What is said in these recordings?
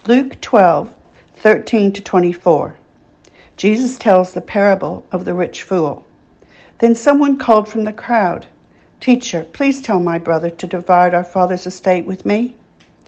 Luke 12:13 to 24. Jesus tells the parable of the rich fool. Then someone called from the crowd, "Teacher, please tell my brother to divide our father's estate with me."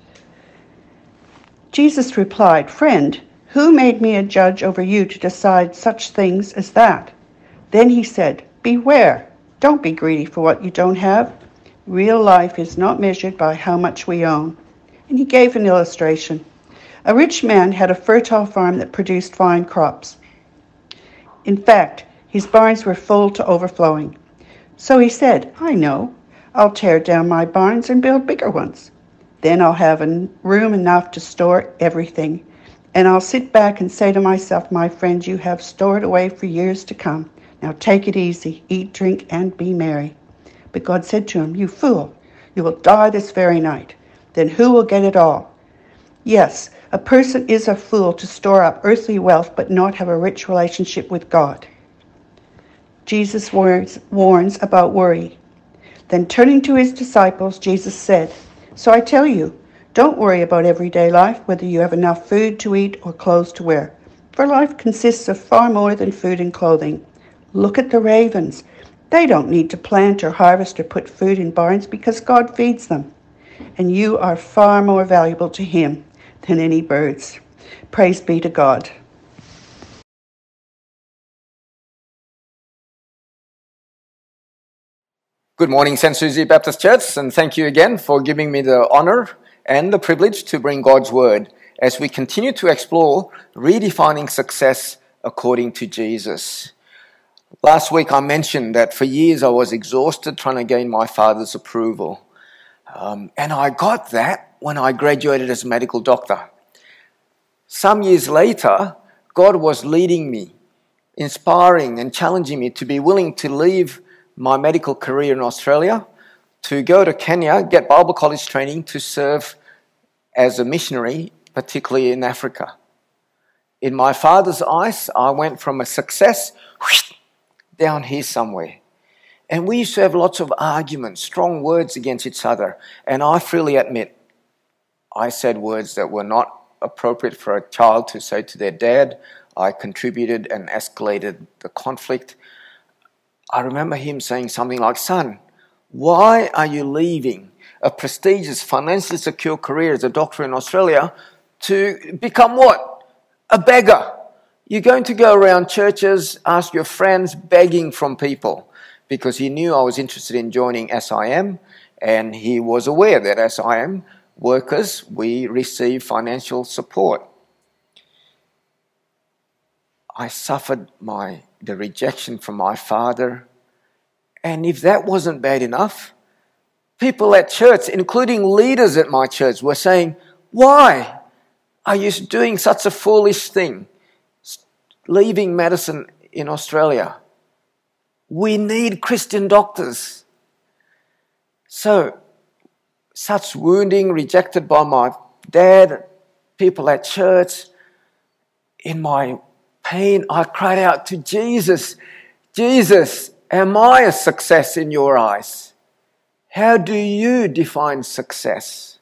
Jesus replied, "Friend, who made me a judge over you to decide such things as that?" Then he said, "Beware, don't be greedy for what you don't have. Real life is not measured by how much we own." And he gave an illustration. A rich man had a fertile farm that produced fine crops. In fact, his barns were full to overflowing. So he said, "I know, I'll tear down my barns and build bigger ones. Then I'll have room enough to store everything. And I'll sit back and say to myself, 'My friend, you have stored away for years to come. Now take it easy, eat, drink, and be merry.' But God said to him, 'You fool, you will die this very night. Then who will get it all?' Yes, a person is a fool to store up earthly wealth but not have a rich relationship with God." Jesus warns about worry. Then turning to his disciples, Jesus said, "So I tell you, don't worry about everyday life, whether you have enough food to eat or clothes to wear. For life consists of far more than food and clothing. Look at the ravens. They don't need to plant or harvest or put food in barns because God feeds them. And you are far more valuable to him than any birds." Praise be to God. Good morning, St. Susie Baptist Church, and thank you again for giving me the honor and the privilege to bring God's Word as we continue to explore redefining success according to Jesus. Last week I mentioned that for years I was exhausted trying to gain my father's approval. And I got that when I graduated as a medical doctor. Some years later, God was leading me, inspiring and challenging me to be willing to leave my medical career in Australia, to go to Kenya, get Bible college training to serve as a missionary, particularly in Africa. In my father's eyes, I went from a success down here somewhere. And we used to have lots of arguments, strong words against each other. And I freely admit, I said words that were not appropriate for a child to say to their dad. I contributed and escalated the conflict. I remember him saying something like, "Son, why are you leaving a prestigious, financially secure career as a doctor in Australia to become what? A beggar. You're going to go around churches, ask your friends, begging from people." Because he knew I was interested in joining SIM, and he was aware that SIM workers, we receive financial support. I suffered the rejection from my father. And if that wasn't bad enough, people at church, including leaders at my church, were saying, "Why are you doing such a foolish thing, leaving medicine in Australia? We need Christian doctors." So, such wounding, rejected by my dad, people at church. In my pain, I cried out to Jesus, "Jesus, am I a success in your eyes? How do you define success?"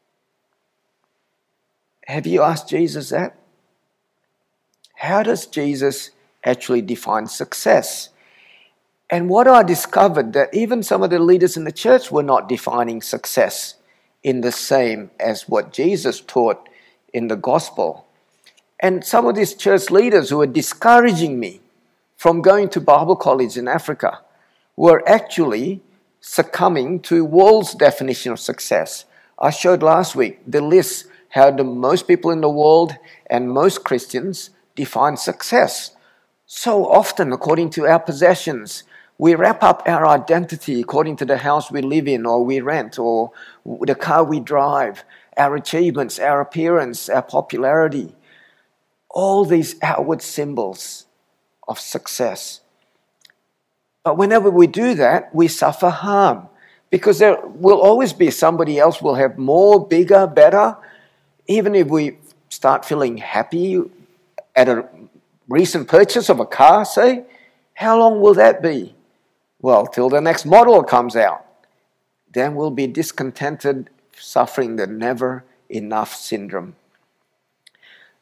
Have you asked Jesus that? How does Jesus actually define success? And what I discovered, that even some of the leaders in the church were not defining success in the same as what Jesus taught in the gospel. And some of these church leaders who were discouraging me from going to Bible college in Africa were actually succumbing to world's definition of success. I showed last week the list how most people in the world and most Christians define success. So often, according to our possessions, we wrap up our identity according to the house we live in or we rent or the car we drive, our achievements, our appearance, our popularity. All these outward symbols of success. But whenever we do that, we suffer harm because there will always be somebody else will have more, bigger, better. Even if we start feeling happy at a recent purchase of a car, say, how long will that be? Well, till the next model comes out. Then we'll be discontented, suffering the never enough syndrome.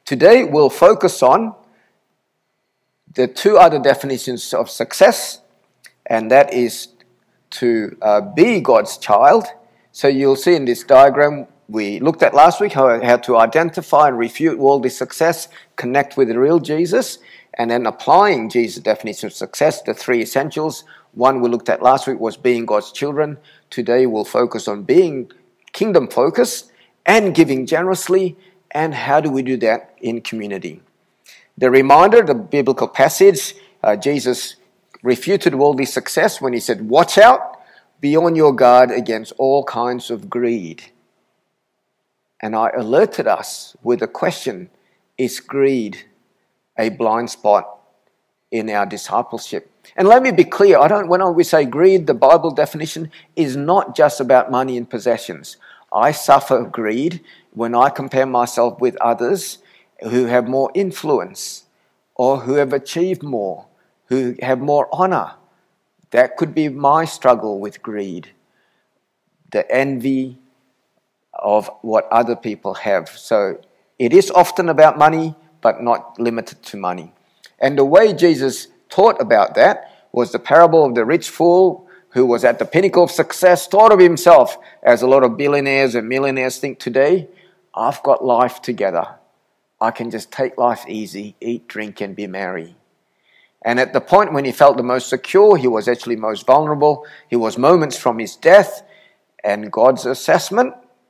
Today we'll focus on the two other definitions of success, and that is to be God's child. So you'll see in this diagram we looked at last week how to identify and refute worldly success, connect with the real Jesus, and then applying Jesus' definition of success, the three essentials. One we looked at last week was being God's children. Today we'll focus on being kingdom focused and giving generously, and how do we do that in community. The reminder, the biblical passage, Jesus refuted worldly success when he said, "Watch out, be on your guard against all kinds of greed." And I alerted us with a question: is greed a blind spot in our discipleship? And let me be clear, when we say greed, the Bible definition is not just about money and possessions. I suffer greed when I compare myself with others who have more influence or who have achieved more, who have more honor. That could be my struggle with greed, the envy of what other people have. So it is often about money, but not limited to money. And the way Jesus taught about that was the parable of the rich fool who was at the pinnacle of success, thought of himself as a lot of billionaires and millionaires think today, I've got life together. I can just take life easy, eat, drink, and be merry. And at the point when he felt the most secure, he was actually most vulnerable. He was moments from his death. And God's assessment,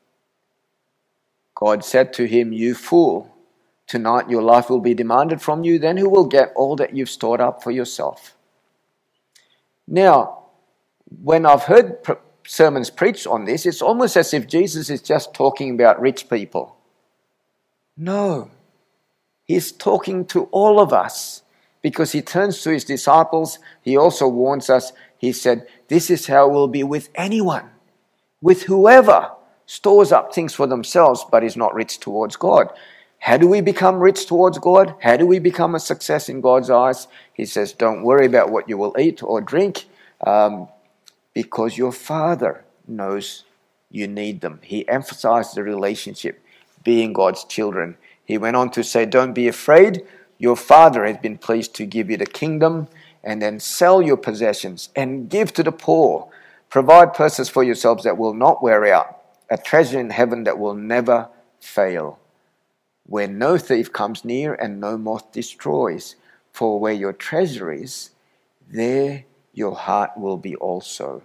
God said to him, "You fool, tonight your life will be demanded from you. Then who will get all that you've stored up for yourself?" Now, when I've heard sermons preached on this, it's almost as if Jesus is just talking about rich people. No, he's talking to all of us, because he turns to his disciples. He also warns us. He said, this is how it will be with anyone, with whoever stores up things for themselves but is not rich towards God. How do we become rich towards God? How do we become a success in God's eyes? He says, don't worry about what you will eat or drink, because your Father knows you need them. He emphasized the relationship, being God's children. He went on to say, don't be afraid. Your Father has been pleased to give you the kingdom, and then sell your possessions and give to the poor. Provide purses for yourselves that will not wear out, a treasure in heaven that will never fail, where no thief comes near and no moth destroys. For where your treasure is, there your heart will be also.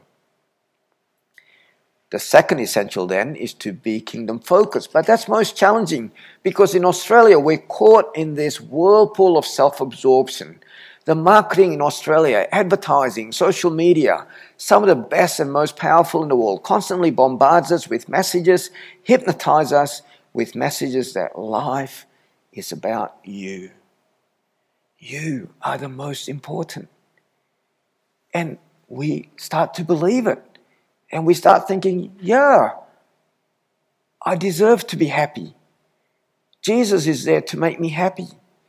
The second essential then is to be kingdom focused. But that's most challenging, because in Australia we're caught in this whirlpool of self-absorption. The marketing in Australia, advertising, social media, some of the best and most powerful in the world, constantly bombards us with messages, hypnotize us with messages that life is about you. You are the most important. And we start to believe it. And we start thinking, yeah, I deserve to be happy. Jesus is there to make me happy.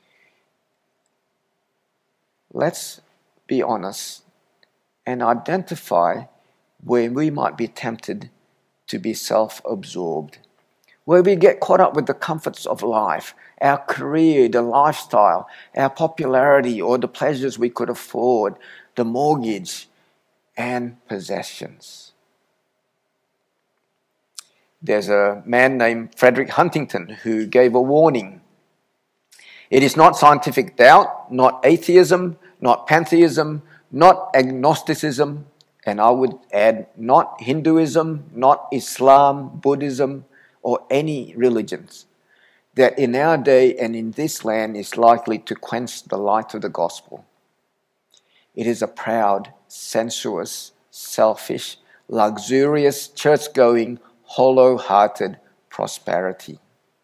Let's be honest and identify where we might be tempted to be self-absorbed, where we get caught up with the comforts of life, our career, the lifestyle, our popularity, or the pleasures we could afford, the mortgage, and possessions. There's a man named Frederick Huntington who gave a warning. It is not scientific doubt, not atheism, not pantheism, not agnosticism, and I would add not Hinduism, not Islam, Buddhism, or any religions, that in our day and in this land is likely to quench the light of the gospel. It is a proud, sensuous, selfish, luxurious, church-going, hollow-hearted prosperity.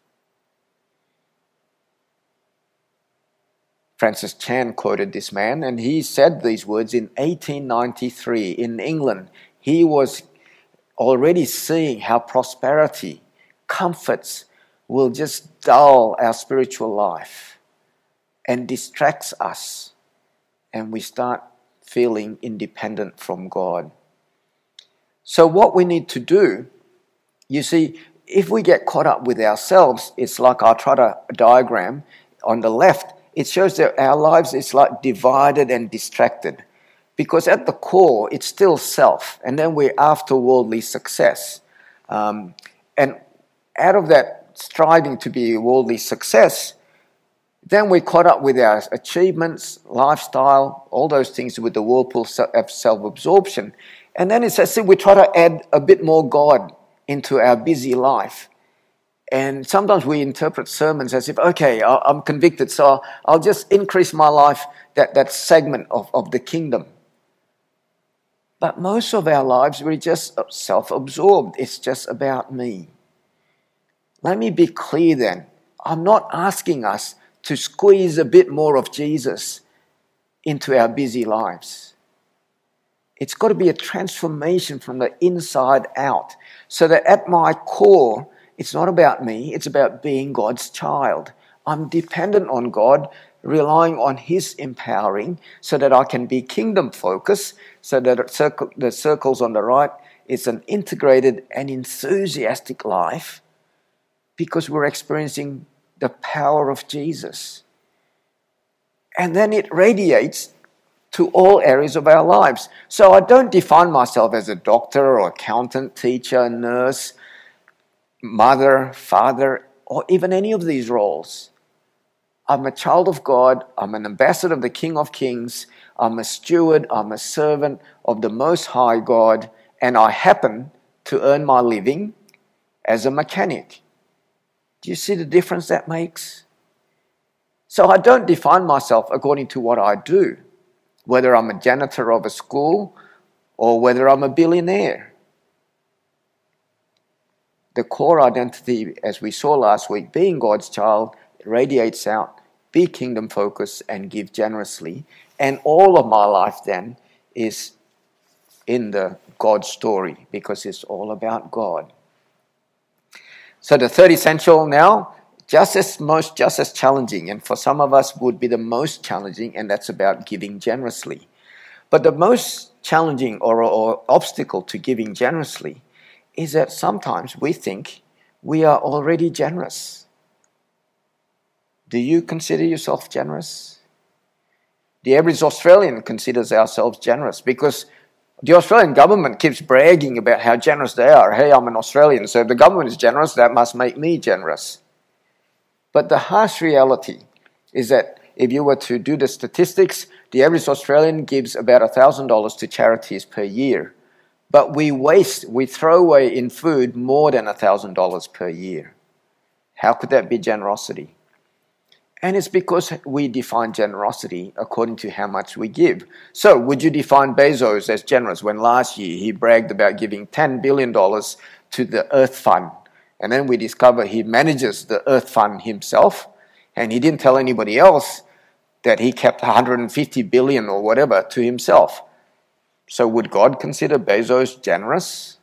Francis Chan quoted this man, and he said these words in 1893 in England. He was already seeing how prosperity, comforts, will just dull our spiritual life and distracts us, and we start feeling independent from God. So what we need to do, you see, if we get caught up with ourselves, it's like I tried a diagram on the left. It shows that our lives is like divided and distracted. Because at the core, it's still self. And then we're after worldly success. And out of that striving to be worldly success, then we're caught up with our achievements, lifestyle, all those things with the whirlpool of self-absorption. And then it's as if we try to add a bit more God into our busy life. And sometimes we interpret sermons as if, okay, I'm convicted, so I'll just increase my life, that segment of the kingdom. But most of our lives, we're just self-absorbed. It's just about me. Let me be clear then. I'm not asking us to squeeze a bit more of Jesus into our busy lives. It's got to be a transformation from the inside out, so that at my core, it's not about me, it's about being God's child. I'm dependent on God, relying on His empowering, so that I can be kingdom focused, so that the circles on the right is an integrated and enthusiastic life, because we're experiencing the power of Jesus. And then it radiates to all areas of our lives. So I don't define myself as a doctor or accountant, teacher, nurse, mother, father, or even any of these roles. I'm a child of God. I'm an ambassador of the King of Kings. I'm a steward. I'm a servant of the Most High God. And I happen to earn my living as a mechanic. Do you see the difference that makes? So I don't define myself according to what I do, whether I'm a janitor of a school or whether I'm a billionaire. The core identity, as we saw last week, being God's child, radiates out, be kingdom focused and give generously. And all of my life then is in the God story, because it's all about God. So the third essential now, just as challenging, and for some of us would be the most challenging, and that's about giving generously. But the most challenging or obstacle to giving generously is that sometimes we think we are already generous. Do you consider yourself generous? The average Australian considers ourselves generous because the Australian government keeps bragging about how generous they are. Hey, I'm an Australian, so if the government is generous, that must make me generous. But the harsh reality is that if you were to do the statistics, the average Australian gives about $1,000 to charities per year. But we throw away in food more than $1,000 per year. How could that be generosity? And it's because we define generosity according to how much we give. So would you define Bezos as generous when last year he bragged about giving $10 billion to the Earth Fund? And then we discover he manages the Earth Fund himself, and he didn't tell anybody else that he kept 150 billion or whatever to himself. So would God consider Bezos generous?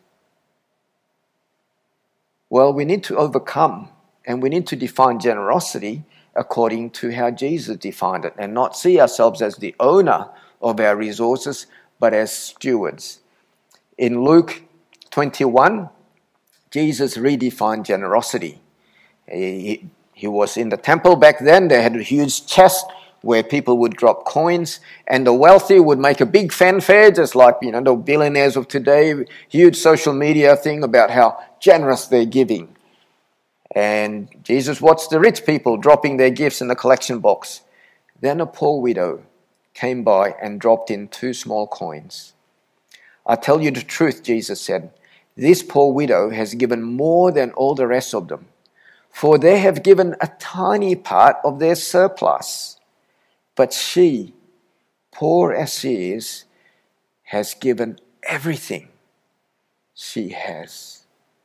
Well, we need to overcome, and we need to define generosity according to how Jesus defined it, and not see ourselves as the owner of our resources, but as stewards. In Luke 21, Jesus redefined generosity. He was in the temple back then. They had a huge chest where people would drop coins, and the wealthy would make a big fanfare, just like, the billionaires of today, huge social media thing about how generous they're giving. And Jesus watched the rich people dropping their gifts in the collection box. Then a poor widow came by and dropped in 2 small coins. I tell you the truth, Jesus said, this poor widow has given more than all the rest of them, for they have given a tiny part of their surplus. But she, poor as she is, has given everything she has.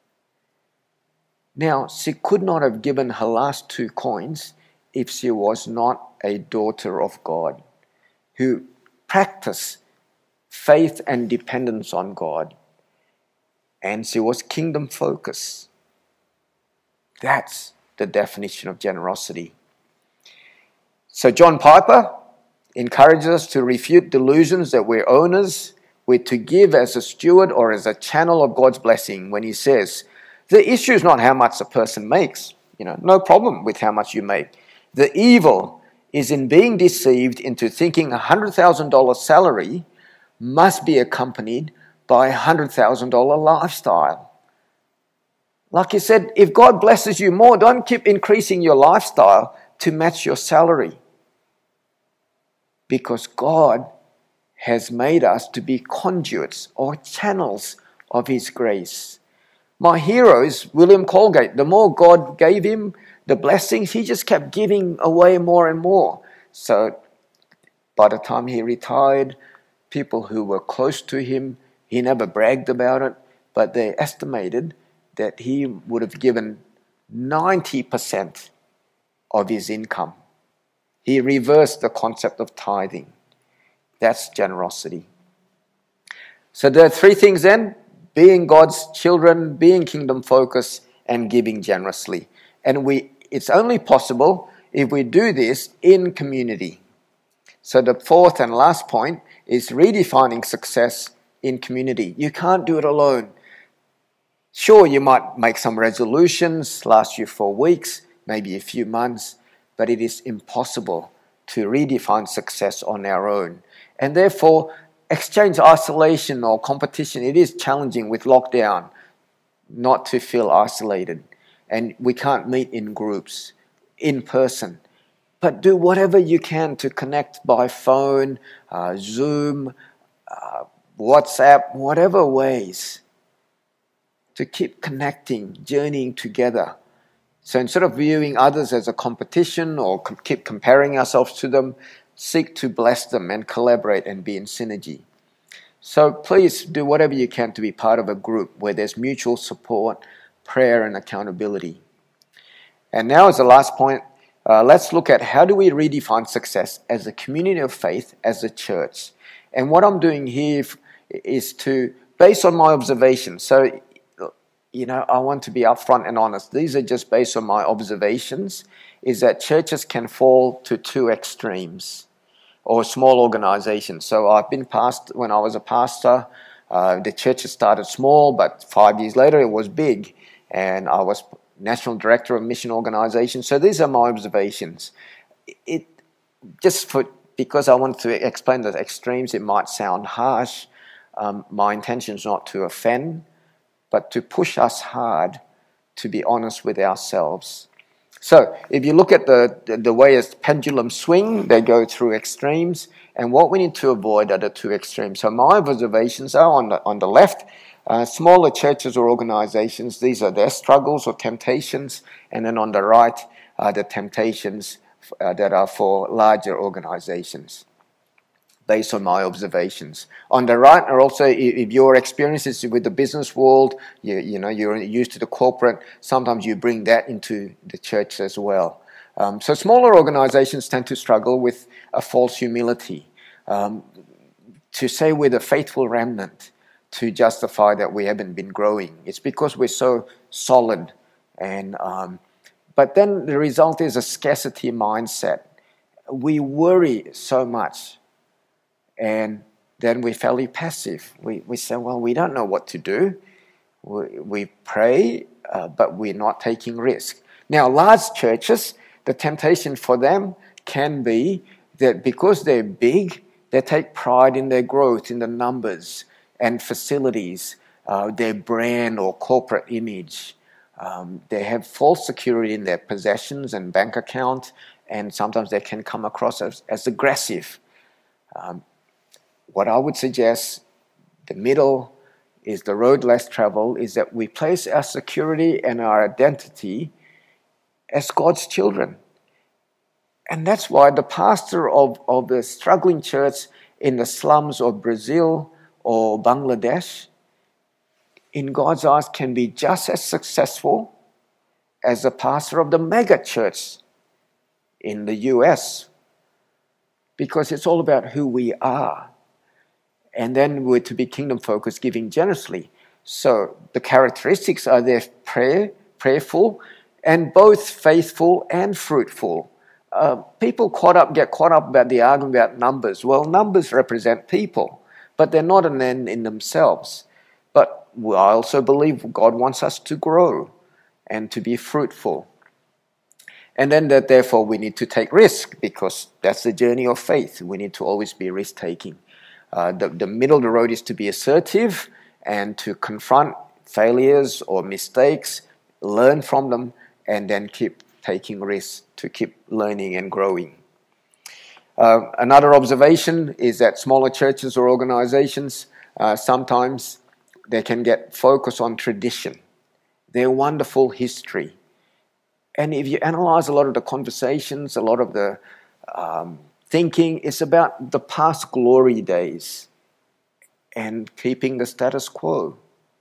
Now, she could not have given her last 2 coins if she was not a daughter of God, who practiced faith and dependence on God. And she was kingdom focused. That's the definition of generosity. So John Piper encourages us to refute delusions that we're owners. We're to give as a steward or as a channel of God's blessing when he says, The issue is not how much a person makes. No problem with how much you make. The evil is in being deceived into thinking a $100,000 salary must be accompanied by a $100,000 lifestyle. Like you said, if God blesses you more, don't keep increasing your lifestyle to match your salary. Because God has made us to be conduits or channels of His grace. My hero is William Colgate. The more God gave him the blessings, he just kept giving away more and more. So by the time he retired, people who were close to him, he never bragged about it, but they estimated that he would have given 90% of his income. He reversed the concept of tithing. That's generosity. So there are three things then: being God's children, being kingdom focused, and giving generously. And it's only possible if we do this in community. So the fourth and last point is redefining success in community. You can't do it alone. Sure, you might make some resolutions, last you 4 weeks, maybe a few months, but it is impossible to redefine success on our own. And therefore, exchange isolation or competition, it is challenging with lockdown not to feel isolated. And we can't meet in groups, in person. But do whatever you can to connect by phone, Zoom, WhatsApp, whatever ways, to keep connecting, journeying together. So instead of viewing others as a competition or keep comparing ourselves to them, seek to bless them and collaborate and be in synergy. So please do whatever you can to be part of a group where there's mutual support, prayer and accountability. And now as the last point, let's look at how do we redefine success as a community of faith, as a church. And what I'm doing here is to, based on my observations, so I want to be upfront and honest. These are just based on my observations, is that churches can fall to two extremes, or small organizations. So I've been when I was a pastor, the church started small, but 5 years later it was big. And I was national director of mission organization. So these are my observations. Because I want to explain the extremes, it might sound harsh. My intention is not to offend, but to push us hard to be honest with ourselves. So if you look at the way as pendulums swing, they go through extremes, and what we need to avoid are the two extremes. So my observations are on the left, smaller churches or organizations, these are their struggles or temptations, and then on the right are the temptations that are for larger organizations, based on my observations. On the right are also, if your experiences with the business world, you're used to the corporate, sometimes you bring that into the church as well. So smaller organizations tend to struggle with a false humility, to say we're the faithful remnant, to justify that we haven't been growing. It's because we're so solid. But then the result is a scarcity mindset. We worry so much, and then we're fairly passive. We say, well, we don't know what to do. We pray, but we're not taking risk. Now, large churches, the temptation for them can be that because they're big, they take pride in their growth, in the numbers and facilities, their brand or corporate image. They have false security in their possessions and bank account, and sometimes they can come across as aggressive. What I would suggest, the middle is the road less traveled, is that we place our security and our identity as God's children. And that's why the pastor of the struggling church in the slums of Brazil or Bangladesh, in God's eyes, can be just as successful as the pastor of the mega church in the US, because it's all about who we are. And then we're to be kingdom focused, giving generously. So the characteristics are they're prayerful, and both faithful and fruitful. People get caught up about the argument about numbers. Well, numbers represent people, but they're not an end in themselves. But I also believe God wants us to grow and to be fruitful. And then that therefore we need to take risk, because that's the journey of faith. We need to always be risk-taking. The middle of the road is to be assertive and to confront failures or mistakes, learn from them, and then keep taking risks to keep learning and growing. Another observation is that smaller churches or organizations, sometimes they can get focused on tradition, their wonderful history. And if you analyze a lot of the conversations, a lot of the thinking, it's about the past glory days and keeping the status quo.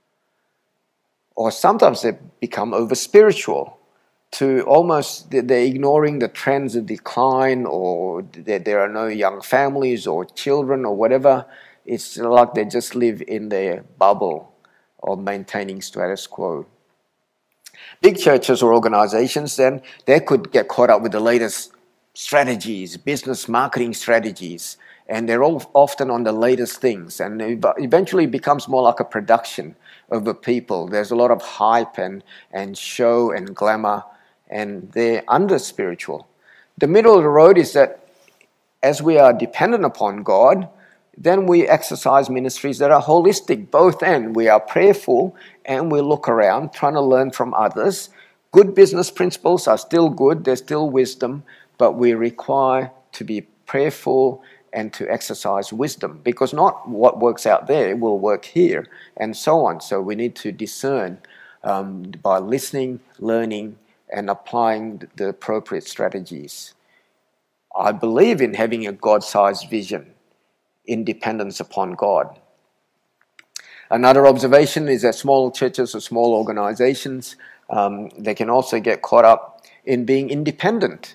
Or sometimes they become over-spiritual, to almost they're ignoring the trends of decline, or that there are no young families or children or whatever. It's like they just live in their bubble of maintaining status quo. Big churches or organizations, then, they could get caught up with the latest strategies, business marketing strategies, and they're all often on the latest things, and eventually it becomes more like a production over people. There's a lot of hype and show and glamour, and they're under-spiritual. The middle of the road is that as we are dependent upon God, then we exercise ministries that are holistic, both ends. We are prayerful and we look around, trying to learn from others. Good business principles are still good, there's still wisdom, but we require to be prayerful and to exercise wisdom, because not what works out there will work here, and so on. So we need to discern by listening, learning, and applying the appropriate strategies. I believe in having a God-sized vision in dependence upon God. Another observation is that small churches or small organizations, they can also get caught up in being independent.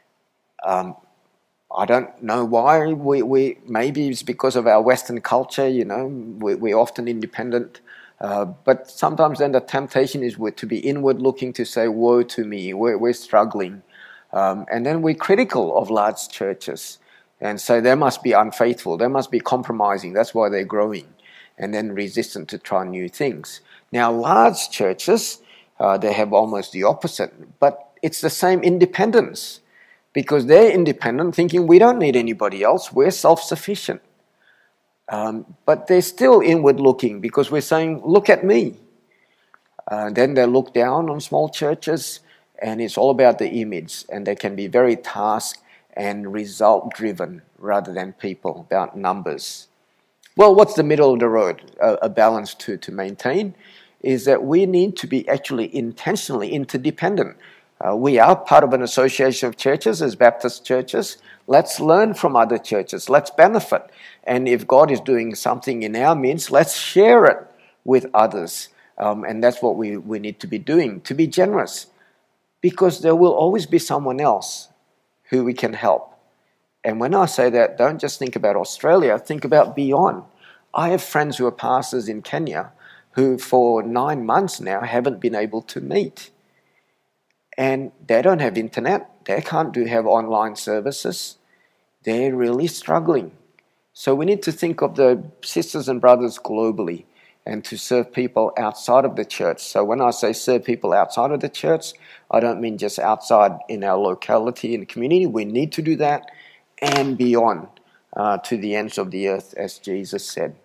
I don't know why. We maybe it's because of our Western culture, we're often independent. But sometimes then the temptation is to be inward looking, to say, woe to me, we're struggling. And then we're critical of large churches and say they must be unfaithful, they must be compromising, that's why they're growing, and then resistant to try new things. Now, large churches, they have almost the opposite, but it's the same independence, because they're independent, thinking we don't need anybody else, we're self-sufficient. But they're still inward looking, because we're saying, look at me. Then they look down on small churches, and it's all about the image, and they can be very task and result driven rather than people, about numbers. Well, what's the middle of the road? A balance to maintain is that we need to be actually intentionally interdependent. We are part of an association of churches as Baptist churches. Let's learn from other churches. Let's benefit. And if God is doing something in our midst, let's share it with others. And that's what we need to be doing, to be generous. Because there will always be someone else who we can help. And when I say that, don't just think about Australia, think about beyond. I have friends who are pastors in Kenya who for 9 months now haven't been able to meet. And they don't have internet, they can't have online services. They're really struggling. So we need to think of the sisters and brothers globally and to serve people outside of the church. So when I say serve people outside of the church, I don't mean just outside in our locality, in the community. We need to do that, and beyond, to the ends of the earth, as Jesus said.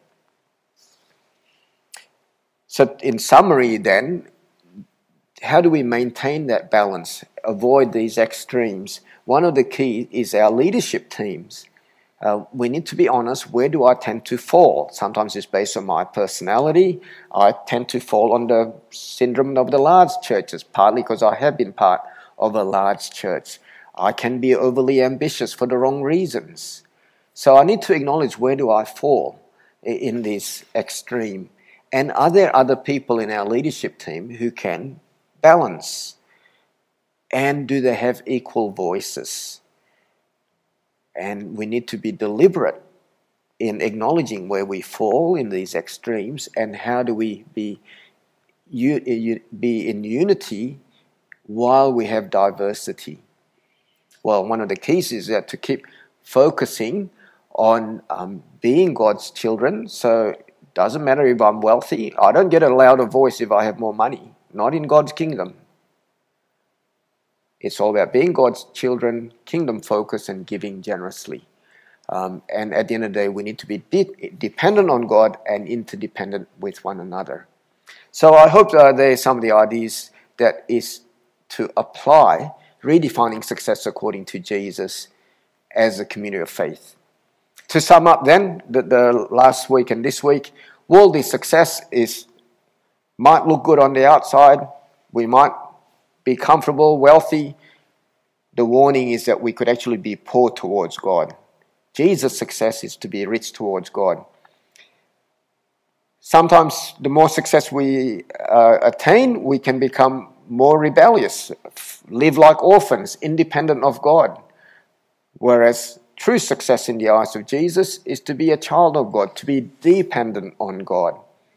So in summary then, how do we maintain that balance, avoid these extremes? One of the keys is our leadership teams. We need to be honest, where do I tend to fall? Sometimes it's based on my personality. I tend to fall on the syndrome of the large churches, partly because I have been part of a large church. I can be overly ambitious for the wrong reasons. So I need to acknowledge, where do I fall in this extreme? And are there other people in our leadership team who can balance? And do they have equal voices? And we need to be deliberate in acknowledging where we fall in these extremes, and how do we be in unity while we have diversity. Well, one of the keys is that to keep focusing on being God's children. So Doesn't matter if I'm wealthy. I don't get a louder voice if I have more money. Not in God's kingdom. It's all about being God's children, kingdom focused, and giving generously. And at the end of the day, we need to be dependent on God and interdependent with one another. So I hope there are some of the ideas that is to apply redefining success according to Jesus as a community of faith. To sum up then, the last week and this week, worldly success might look good on the outside. We might be comfortable, wealthy. The warning is that we could actually be poor towards God. Jesus' success is to be rich towards God. Sometimes the more success we attain, we can become more rebellious, live like orphans, independent of God. Whereas true success in the eyes of Jesus is to be a child of God, to be dependent on God.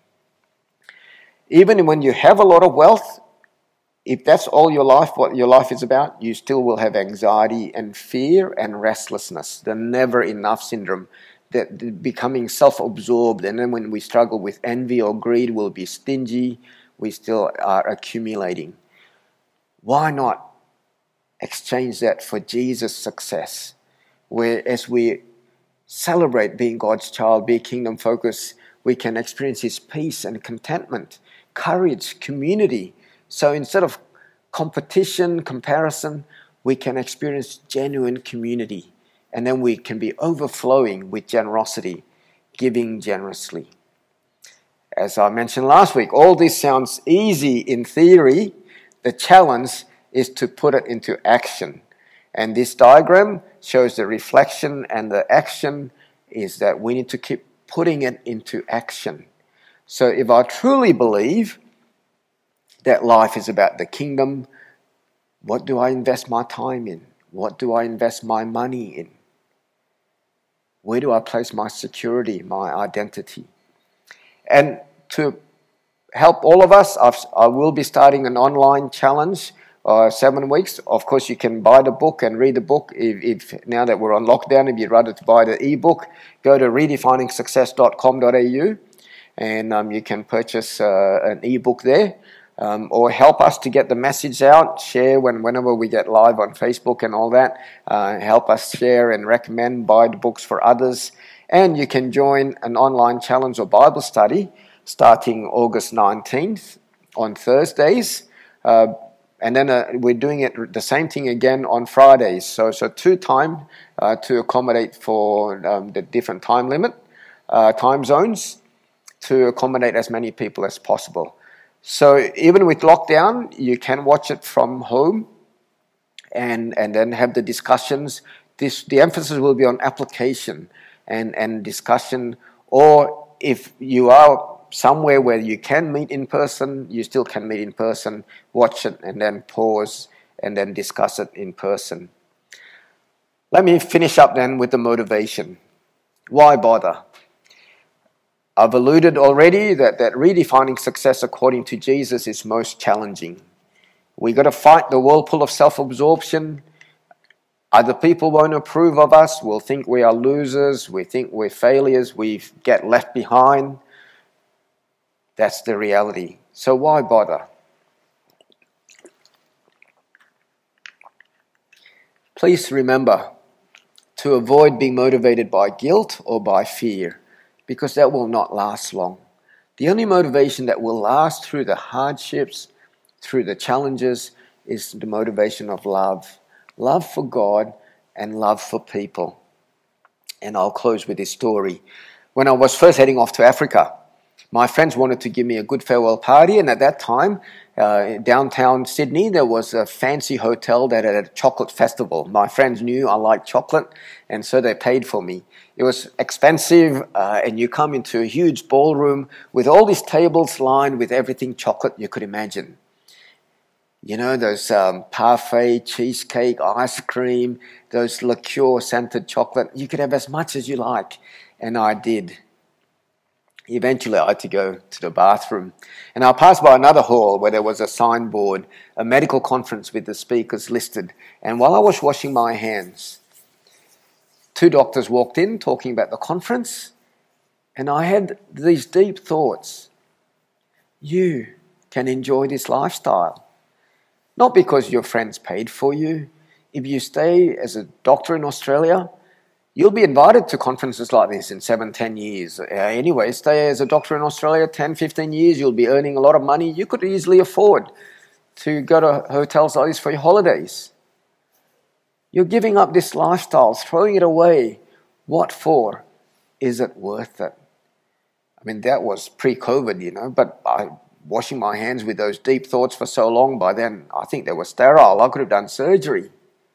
Even when you have a lot of wealth, if that's all your life, what your life is about, you still will have anxiety and fear and restlessness, the never enough syndrome, that becoming self-absorbed. And then when we struggle with envy or greed, we'll be stingy. We still are accumulating. Why not exchange that for Jesus' success? Where as we celebrate being God's child, be kingdom focused, we can experience His peace and contentment, courage, community. So instead of competition, comparison, we can experience genuine community. And then we can be overflowing with generosity, giving generously. As I mentioned last week, all this sounds easy in theory. The challenge is to put it into action. And this diagram shows the reflection, and the action is that we need to keep putting it into action. So if I truly believe that life is about the kingdom, what do I invest my time in? What do I invest my money in? Where do I place my security, my identity? And to help all of us, I will be starting an online challenge, 7 weeks. Of course, you can buy the book and read the book. If now that we're on lockdown, if you'd rather to buy the ebook, go to redefiningsuccess.com.au and you can purchase an ebook there. Or help us to get the message out, share whenever we get live on Facebook and all that. Help us share and recommend, buy the books for others. And you can join an online challenge or Bible study starting August 19th on Thursdays. And then we're doing it the same thing again on Fridays. So 2 times to accommodate for the different time zones, to accommodate as many people as possible. So even with lockdown, you can watch it from home and then have the discussions. The emphasis will be on application and discussion. Or if you are somewhere where you can meet in person, you still can meet in person, watch it and then pause and then discuss it in person. Let me finish up then with the motivation. Why bother? I've alluded already that redefining success according to Jesus is most challenging. We've got to fight the whirlpool of self-absorption. Other people won't approve of us. We'll think we are losers. We think we're failures. We get left behind. That's the reality. So why bother? Please remember to avoid being motivated by guilt or by fear, because that will not last long. The only motivation that will last through the hardships, through the challenges, is the motivation of love. Love for God and love for people. And I'll close with this story. When I was first heading off to Africa, my friends wanted to give me a good farewell party, and at that time, downtown Sydney, there was a fancy hotel that had a chocolate festival. My friends knew I liked chocolate, and so they paid for me. It was expensive, and you come into a huge ballroom with all these tables lined with everything chocolate you could imagine. You know, those parfait, cheesecake, ice cream, those liqueur-scented chocolate. You could have as much as you like, and I did. Eventually, I had to go to the bathroom. And I passed by another hall where there was a signboard, a medical conference with the speakers listed. And while I was washing my hands, 2 doctors walked in talking about the conference. And I had these deep thoughts. You can enjoy this lifestyle. Not because your friends paid for you. If you stay as a doctor in Australia, you'll be invited to conferences like this in 7-10 years. Anyway, stay as a doctor in Australia 10-15 years, you'll be earning a lot of money. You could easily afford to go to hotels like this for your holidays. You're giving up this lifestyle, throwing it away. What for? Is it worth it? I mean, that was pre-COVID, but washing my hands with those deep thoughts for so long, by then I think they were sterile. I could have done surgery.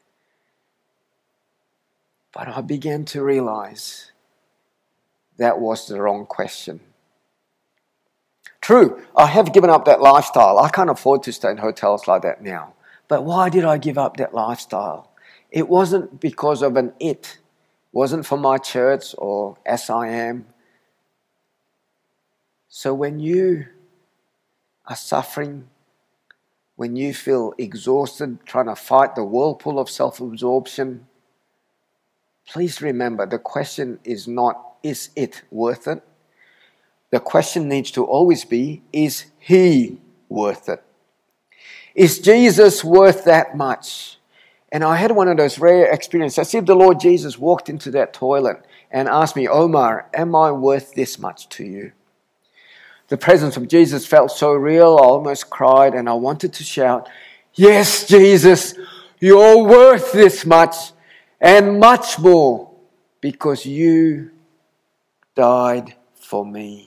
But I began to realize that was the wrong question. True, I have given up that lifestyle. I can't afford to stay in hotels like that now. But why did I give up that lifestyle? It wasn't because of an it. It wasn't for my church or SIM. So when you are suffering, when you feel exhausted, trying to fight the whirlpool of self-absorption, please remember, the question is not, is it worth it? The question needs to always be, is He worth it? Is Jesus worth that much? And I had one of those rare experiences. As if the Lord Jesus walked into that toilet and asked me, Omar, am I worth this much to you? The presence of Jesus felt so real, I almost cried, and I wanted to shout, yes, Jesus, you're worth this much and much more because you died for me.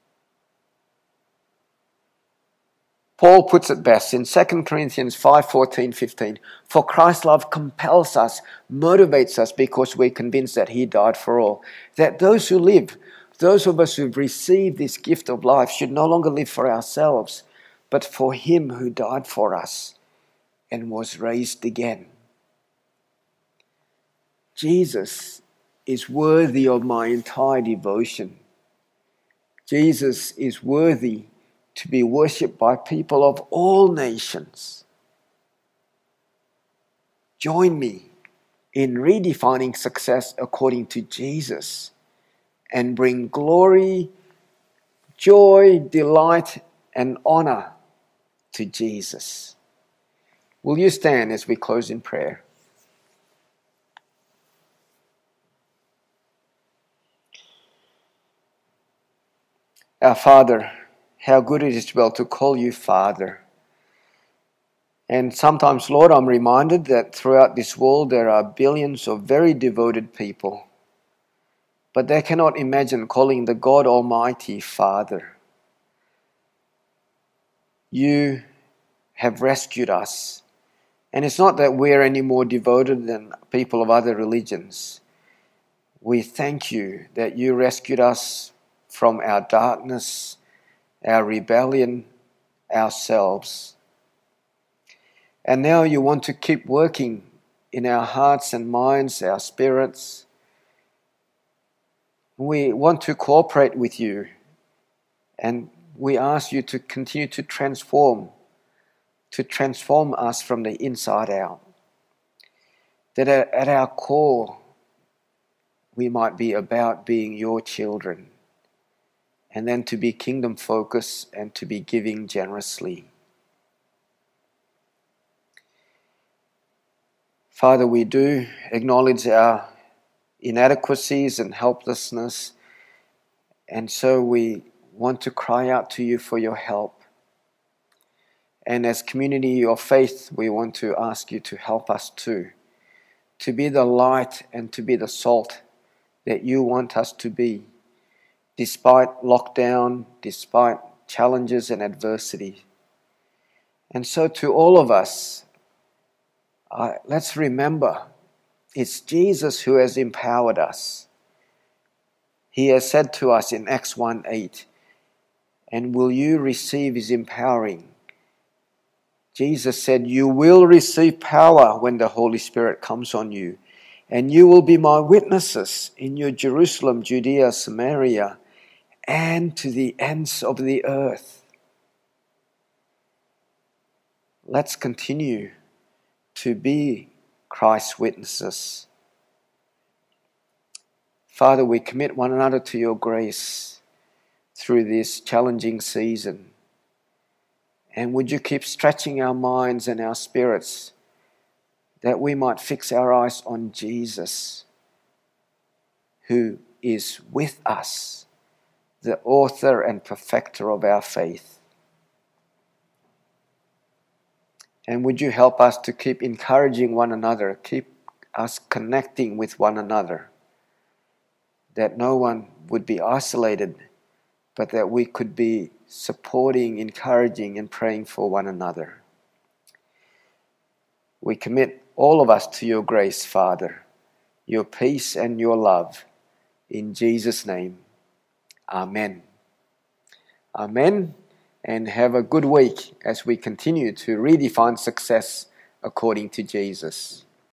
Paul puts it best in 2 Corinthians 5:14-15. For Christ's love compels us, motivates us because we're convinced that He died for all. That those who live, those of us who've received this gift of life should no longer live for ourselves, but for Him who died for us and was raised again. Jesus is worthy of my entire devotion. Jesus is worthy to be worshipped by people of all nations. Join me in redefining success according to Jesus and bring glory, joy, delight, and honor to Jesus. Will you stand as we close in prayer? Our Father, how good it is to be able to call you Father. And sometimes, Lord, I'm reminded that throughout this world there are billions of very devoted people, but they cannot imagine calling the God Almighty Father. You have rescued us. And it's not that we're any more devoted than people of other religions. We thank you that you rescued us from our darkness, our rebellion, ourselves. And now you want to keep working in our hearts and minds, our spirits. We want to cooperate with you, and we ask you to continue to transform us from the inside out. That at our core, we might be about being your children, and then to be kingdom focused and to be giving generously. Father, we do acknowledge our inadequacies and helplessness, and so we want to cry out to you for your help. And as community of faith, we want to ask you to help us too, to be the light and to be the salt that you want us to be, despite lockdown, despite challenges and adversity. And so to all of us, let's remember, it's Jesus who has empowered us. He has said to us in Acts 1:8, and will you receive His empowering? Jesus said, you will receive power when the Holy Spirit comes on you, and you will be my witnesses in your Jerusalem, Judea, Samaria, and to the ends of the earth. Let's continue to be Christ's witnesses. Father, we commit one another to your grace through this challenging season. And would you keep stretching our minds and our spirits that we might fix our eyes on Jesus, who is with us, the author and perfecter of our faith. And would you help us to keep encouraging one another, keep us connecting with one another, that no one would be isolated, but that we could be supporting, encouraging, and praying for one another. We commit all of us to your grace, Father, your peace and your love. In Jesus' name, amen. Amen. And have a good week as we continue to redefine success according to Jesus.